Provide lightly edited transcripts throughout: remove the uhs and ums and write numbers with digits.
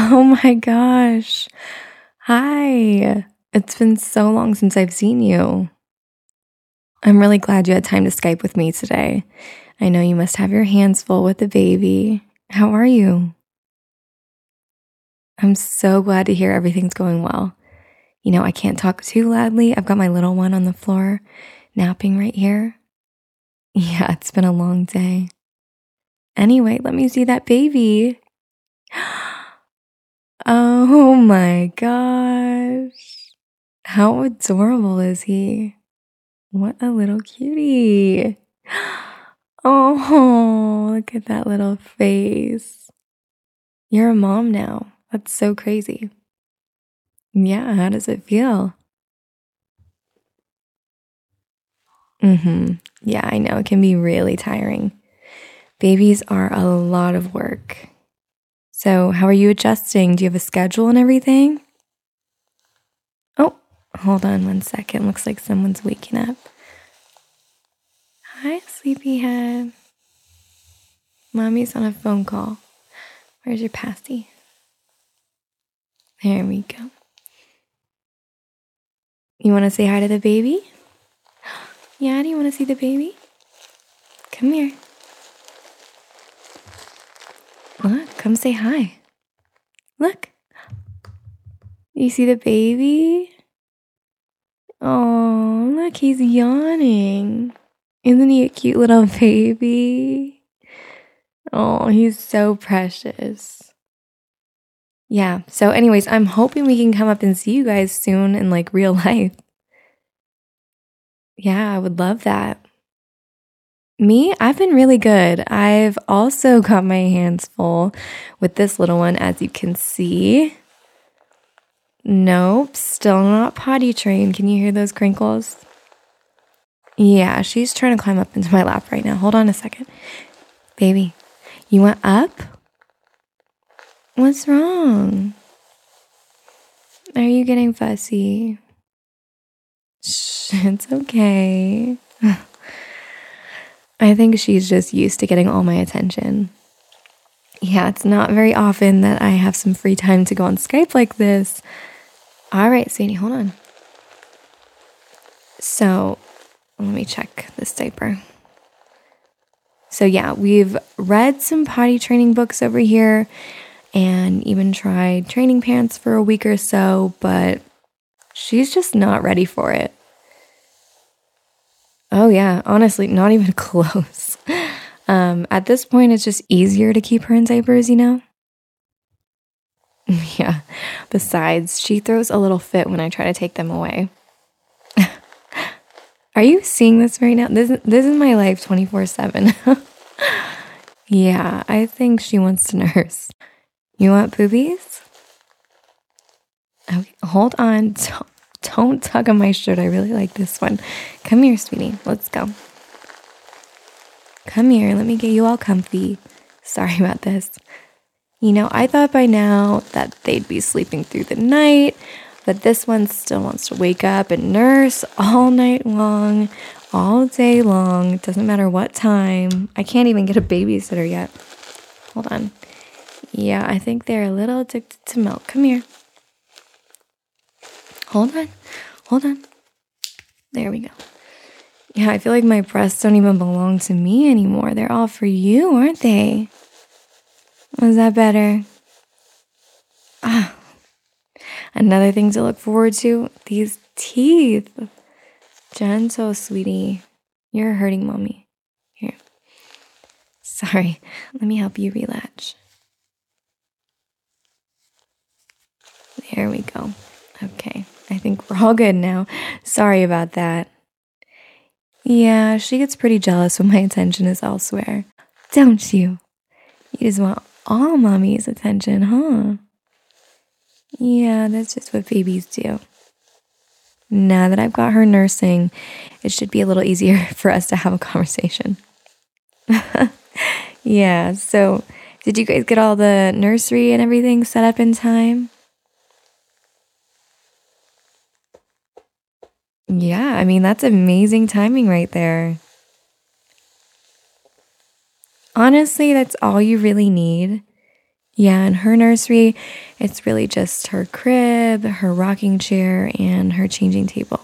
Oh my gosh. Hi. It's been so long since I've seen you. I'm really glad you had time to Skype with me today. I know you must have your hands full with the baby. How are you? I'm so glad to hear everything's going well. I can't talk too loudly. I've got my little one on the floor napping right here. Yeah, it's been a long day. Anyway, let me see that baby. Oh my gosh. How adorable is he? What a little cutie. Oh, look at that little face. You're a mom now. That's so crazy. Yeah, how does it feel? Yeah, I know. It can be really tiring. Babies are a lot of work. So, how are you adjusting? Do you have a schedule and everything? Oh, hold on one second. Looks like someone's waking up. Hi, sleepyhead. Mommy's on a phone call. Where's your passy? There we go. You want to say hi to the baby? Yeah, do you want to see the baby? Come here. Look, come say hi. Look. You see the baby? Oh, look, he's yawning. Isn't he a cute little baby? Oh, he's so precious. Yeah, so anyways, I'm hoping we can come up and see you guys soon in like real life. Yeah, I would love that. Me, I've been really good. I've also got my hands full with this little one, as you can see. Nope, still not potty trained. Can you hear those crinkles? Yeah, she's trying to climb up into my lap right now. Hold on a second. Baby, you want up? What's wrong? Are you getting fussy? Shh, it's okay. I think she's just used to getting all my attention. Yeah, it's not very often that I have some free time to go on Skype like this. All right, Sadie, hold on. So, let me check this diaper. So, yeah, we've read some potty training books over here and even tried training pants for a week or so, but she's just not ready for it. Oh, yeah, honestly, not even close. At this point, it's just easier to keep her in diapers, Yeah. Besides, she throws a little fit when I try to take them away. Are you seeing this right now? This is my life 24/7. Yeah, I think she wants to nurse. You want boobies? Okay, hold on. Don't tug on my shirt. I really like this one. Come here, sweetie. Let's go. Come here. Let me get you all comfy. Sorry about this. I thought by now that they'd be sleeping through the night, but this one still wants to wake up and nurse all night long, all day long. It doesn't matter what time. I can't even get a babysitter yet. Hold on. Yeah, I think they're a little addicted to milk. Come here. Hold on. There we go. Yeah, I feel like my breasts don't even belong to me anymore. They're all for you, aren't they? Was that better? Another thing to look forward to, these teeth. Gentle, sweetie. You're hurting mommy. Here. Sorry. Let me help you relatch. There we go. Okay. I think we're all good now. Sorry about that. Yeah, she gets pretty jealous when my attention is elsewhere. Don't you? You just want all mommy's attention, huh? Yeah, that's just what babies do. Now that I've got her nursing, it should be a little easier for us to have a conversation. Yeah, so did you guys get all the nursery and everything set up in time? Yeah, I mean, that's amazing timing right there. Honestly, that's all you really need. Yeah, in her nursery, It's really just her crib, her rocking chair, and her changing table.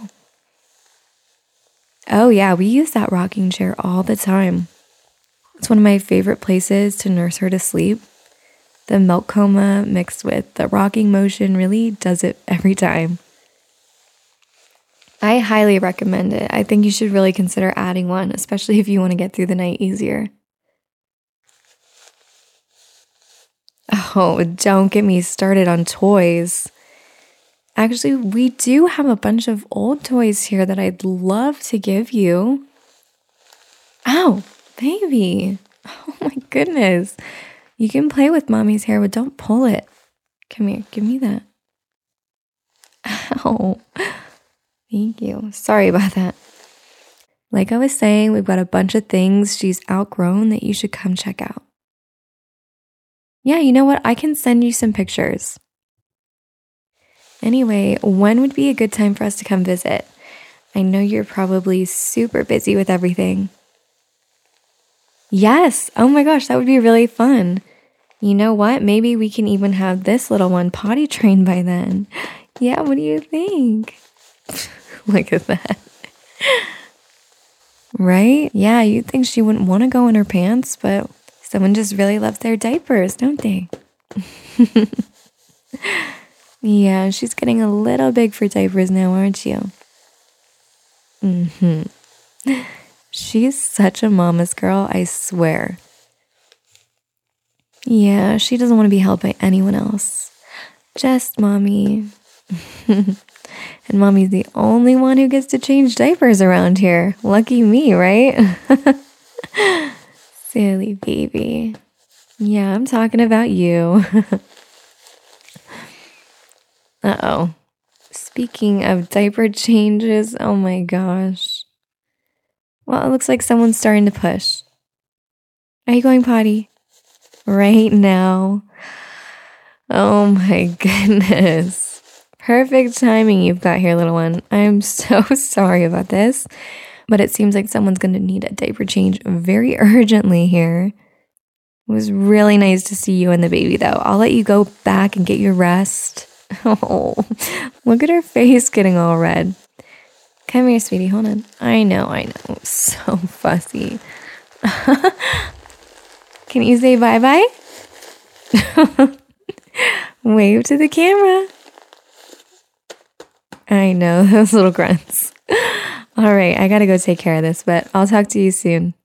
Oh yeah, we use that rocking chair all the time. It's one of my favorite places to nurse her to sleep. The milk coma mixed with the rocking motion really does it every time. I highly recommend it. I think you should really consider adding one, especially if you want to get through the night easier. Oh, don't get me started on toys. Actually, we do have a bunch of old toys here that I'd love to give you. Ow, baby. Oh my goodness. You can play with mommy's hair, but don't pull it. Come here, give me that. Ow. Thank you. Sorry about that. Like I was saying, we've got a bunch of things she's outgrown that you should come check out. Yeah, you know what? I can send you some pictures. Anyway, when would be a good time for us to come visit? I know you're probably super busy with everything. Yes. Oh my gosh, that would be really fun. You know what? Maybe we can even have this little one potty trained by then. Yeah, what do you think? Look at that. Right? Yeah, you'd think she wouldn't want to go in her pants, but someone just really loves their diapers, don't they? Yeah, she's getting a little big for diapers now, aren't you? She's such a mama's girl, I swear. Yeah, she doesn't want to be held by anyone else. Just mommy. And mommy's the only one who gets to change diapers around here. Lucky me, right? Silly baby. Yeah, I'm talking about you. Uh-oh. Speaking of diaper changes, oh my gosh. Well, it looks like someone's starting to push. Are you going potty? Right now? Oh my goodness. Perfect timing you've got here, little one. I'm so sorry about this, but it seems like someone's going to need a diaper change very urgently here. It was really nice to see you and the baby, though. I'll let you go back and get your rest. Oh, look at her face getting all red. Come here, sweetie. Hold on. I know. So fussy. Can you say bye-bye? Wave to the camera. I know, those little grunts. All right, I gotta go take care of this, but I'll talk to you soon.